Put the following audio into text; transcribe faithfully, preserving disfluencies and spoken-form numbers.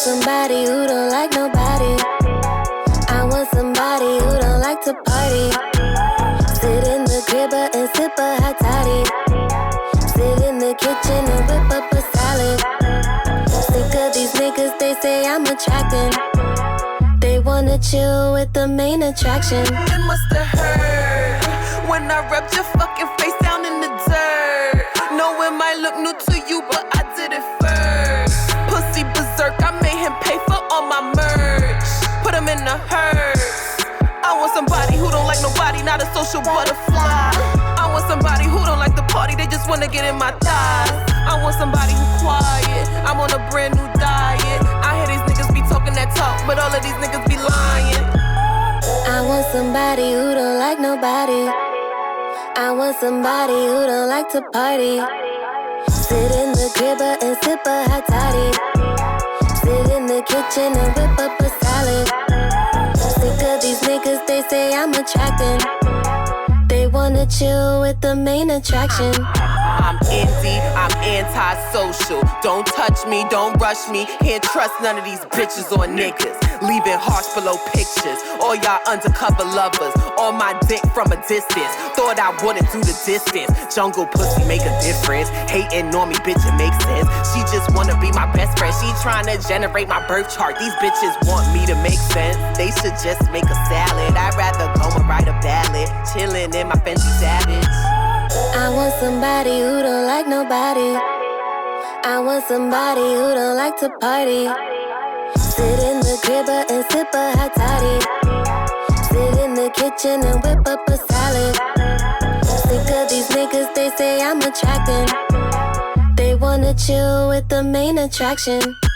somebody who don't like nobody. I want somebody who don't like to party. Sit in the crib and sip a hot toddy. Sit in the kitchen and whip up a salad. Sick of these niggas, they say I'm attracting. They wanna chill with the main attraction. It musta hurt when I rubbed your fucking face down in the dirt. Know it might look new to you, but I did it first. Pussy berserk, I made him pay for all my merch. Put him in the hearse. I want somebody who don't like nobody, not a social butterfly. I want somebody who don't like the party, they just wanna get in my thighs. I want somebody who quiet, I'm on a brand new diet. I hear these niggas be talking that talk, but all of these niggas be lying. I want somebody who don't like nobody. I want somebody who don't like to party. Sit in the crib and sip a hot toddy. Sit in the kitchen and whip up a salad. Sick of these niggas, they say I'm attracting. They wanna chill with the main attraction. I'm indie, I'm anti-social. Don't touch me, don't rush me. Can't trust none of these bitches or niggas. Leaving hearts below pictures. All y'all undercover lovers. On my dick from a distance. Thought I wouldn't do the distance. Jungle pussy make a difference. Hating on me, bitch, it makes sense. She just wanna be my best friend. She tryna generate my birth chart. These bitches want me to make sense. They should just make a salad. I'd rather go and write a ballad. Chillin' in my Fenty Savage. I want somebody who don't like nobody. I want somebody who don't like to party. Sit in the crib and sip a hot toddy. Sit in the kitchen and whip up a salad. Sick of these niggas, they say I'm attracting. They wanna chill with the main attraction.